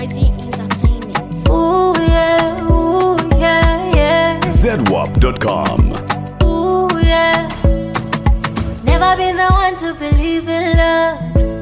YG Entertainment. Ooh yeah, yeah. ZWAP.com. Ooh yeah. Never been the one to believe in love.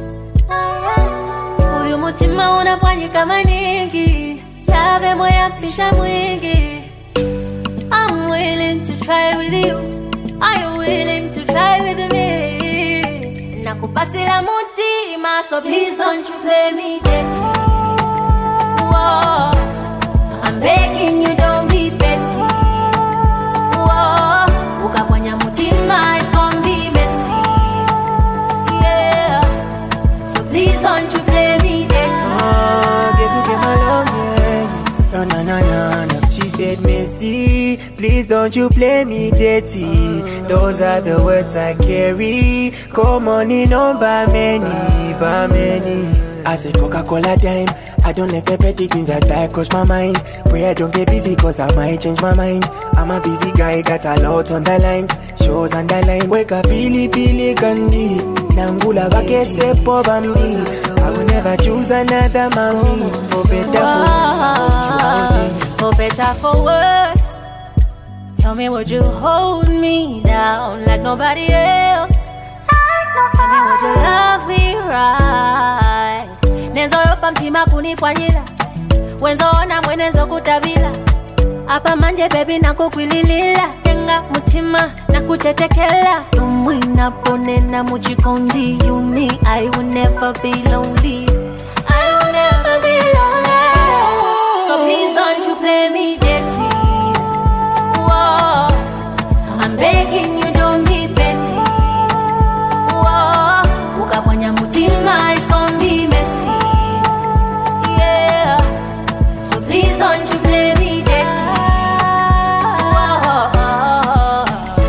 Uyu mutima unapwanya kama nyingi, love moya pisha mwingi. I'm willing to try with you. Are you willing to try with me? Nakupasila mutima, so please don't you play me dirty. Whoa, I'm begging you, don't be petty. Whoa, ukapwanya mutima, it's gonna be messy. Yeah, so please don't you play me dirty. Guess who came along, yeah. No. She said, Missy, please don't you play me dirty. Those are the words I carry. Come on in on by many. I said Coca-Cola time. I don't let the petty things that die cross my mind. Pray I don't get busy cause I might change my mind. I'm a busy guy, got a lot on the line. Shows on the line. Wake up, pili kandi. Nangula bakese po bambi. I will never choose another mommy. For better, for better, for worse. Tell me, would you hold me down like nobody else? Tell me, would you love me right? Nenzo yopa mtima kunipwanyila, wenzo ona mwenezo kutabila. Apa manje baby nakukwililila, kenga mutima nakuchetekela. Umwina ponena mujikondi, you me, I will never be lonely. I will never be lonely. So please don't you play me dirty. Whoa, I'm begging you, don't be petty. Whoa, ukapwanya mutima, it's gonna be messy. Yeah, so please don't you play me dirty. Whoa,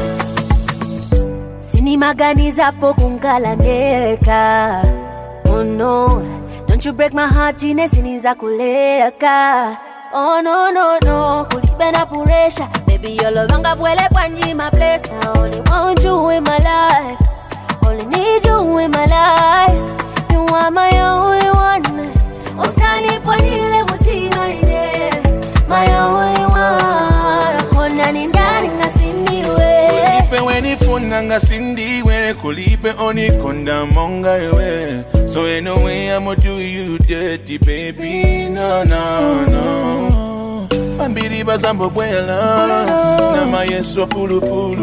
sinimaganiza po kungalandeka. Oh no, don't you break my heart, chine siniza kuleka. Oh no, kulipe na puresha. Baby, your love anga pwele panji my place. I only want you in my life. Only need you in my life. You are my only one. Osani pwanile mutima ine. My only one. Kona nindani ngasiniwe. Kulipe weni funa ngasindiwe. Kulipe oni konda monga iwe. So ain't no way I'ma do you dirty, baby. No. Ambiri bazambo bwela. Nama yeso fulu.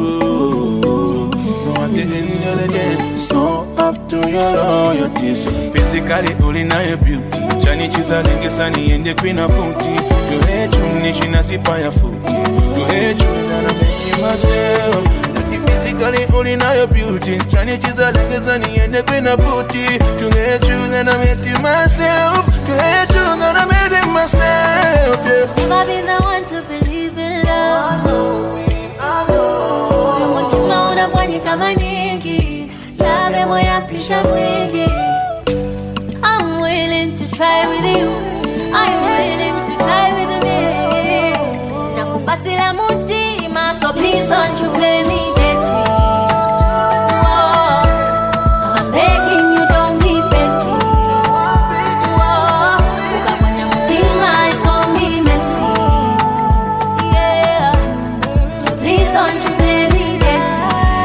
So at the end of the day, it's all up to your loyalty. So physically, only now your beauty. Chani chiza lenge sani and the queen of booty. To hate you, nishina sipa ya futi. To hate you, and I'm making myself. Physically, only now your beauty. Chani chiza lenge sani and the queen of booty. To hate you, and I'm making myself. To hate you, and I'm making myself. Yeah. Never been the one to believe in love. I know. Mutima unapwanya kama nyingi, love moya pisha mwingi. I'm willing to try with you. Are you willing to try with me? Nakupasila mutima, so please don't you play me dirty. Whoa, I'm begging you, don't be petty. Whoa, ukapwanya mutima, it's gonna be messy. Yeah, so please don't you play me dirty.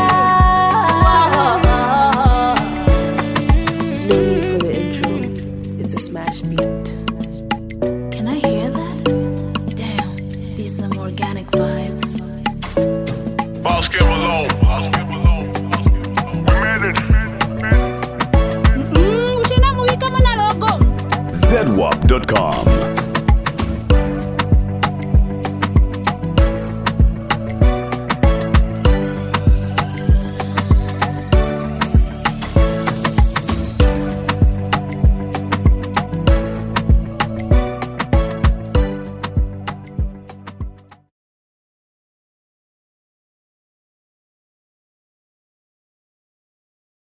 Whoa. No need for the intro. It's a smash beat. Can I hear that? Damn, these some organic vibes. Boss Kim alone. We made it. ZWAP.com.